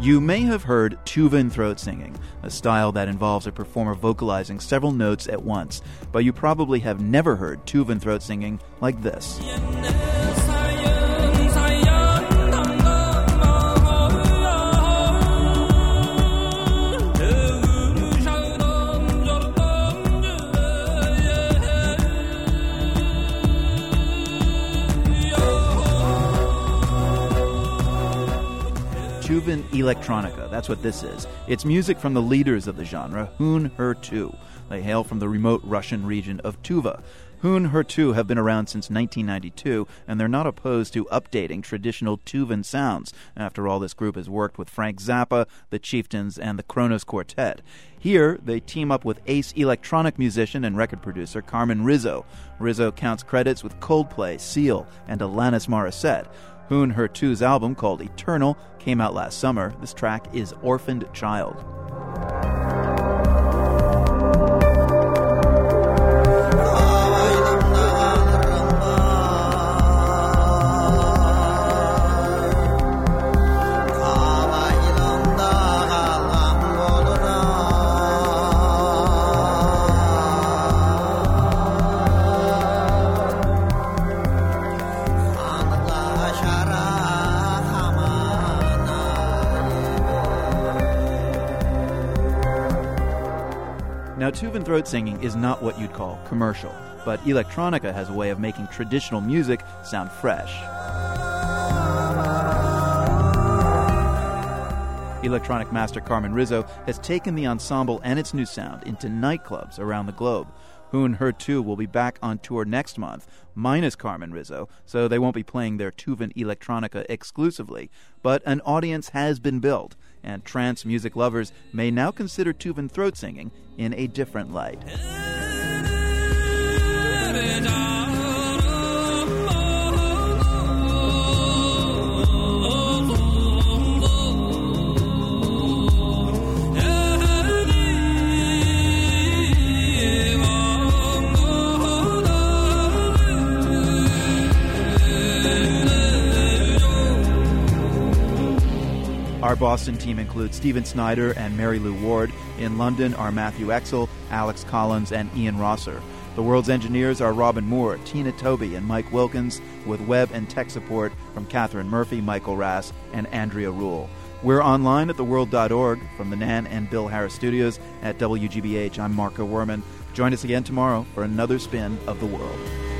You may have heard Tuvan throat singing, a style that involves a performer vocalizing several notes at once, but you probably have never heard Tuvan throat singing like this. Tuvan electronica, that's what this is. It's music from the leaders of the genre, Hun Her-Tu. They hail from the remote Russian region of Tuva. Hun Her-Tu have been around since 1992, and they're not opposed to updating traditional Tuvan sounds. After all, this group has worked with Frank Zappa, the Chieftains, and the Kronos Quartet. Here, they team up with ace electronic musician and record producer Carmen Rizzo. Rizzo counts credits with Coldplay, Seal, and Alanis Morissette. Hun Her-Tu's album, called Eternal, came out last summer. This track is Orphaned Child. Now, Tuvan throat singing is not what you'd call commercial, but electronica has a way of making traditional music sound fresh. Electronic master Carmen Rizzo has taken the ensemble and its new sound into nightclubs around the globe. Hun Her-Tu will be back on tour next month, minus Carmen Rizzo, so they won't be playing their Tuvan electronica exclusively. But an audience has been built, and trance music lovers may now consider Tuvan throat singing in a different light. Our Boston team includes Stephen Snyder and Mary Lou Ward. In London are Matthew Exel, Alex Collins, and Ian Rosser. The world's engineers are Robin Moore, Tina Toby, and Mike Wilkins, with web and tech support from Catherine Murphy, Michael Rass, and Andrea Rule. We're online at theworld.org. From the Nan and Bill Harris studios at WGBH, I'm Marco Werman. Join us again tomorrow for another spin of the world.